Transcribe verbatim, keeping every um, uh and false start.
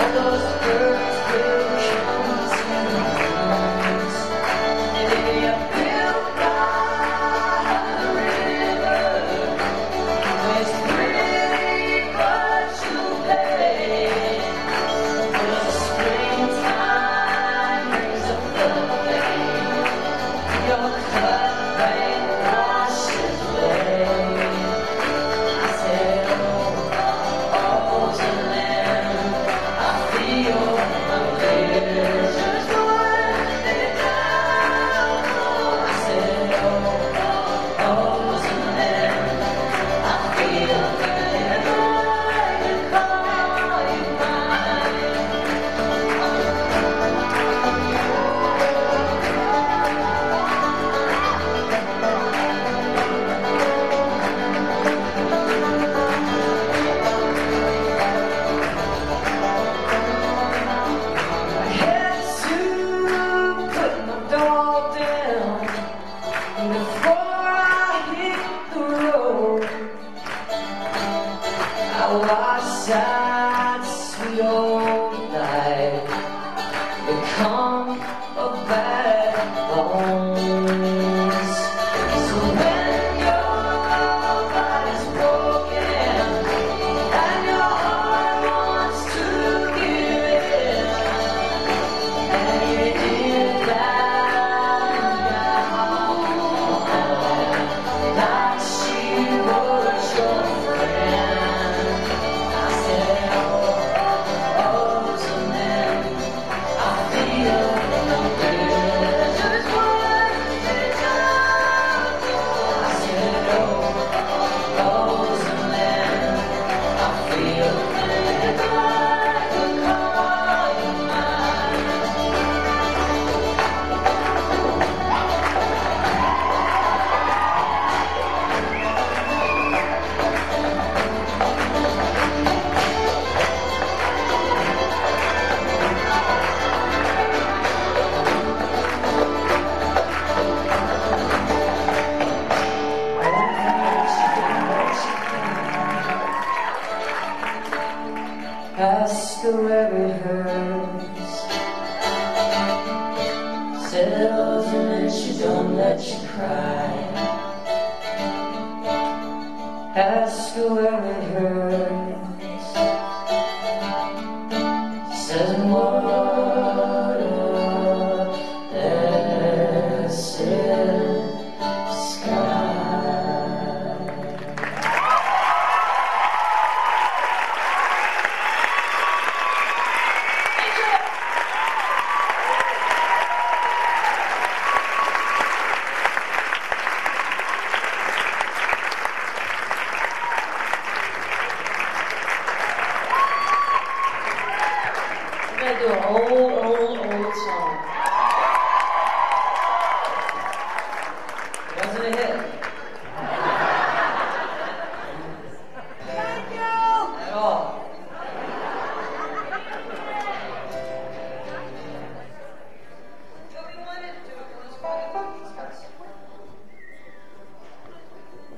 Sad, sweet old night, become a bad bones. So when your body's broken and your heart wants to give in, and you hear that now, that she was your friend. Ask her where it hurts, settles and then she don't let you cry. Ask her where it hurts, says water, that's it, sky. I'm gonna do an old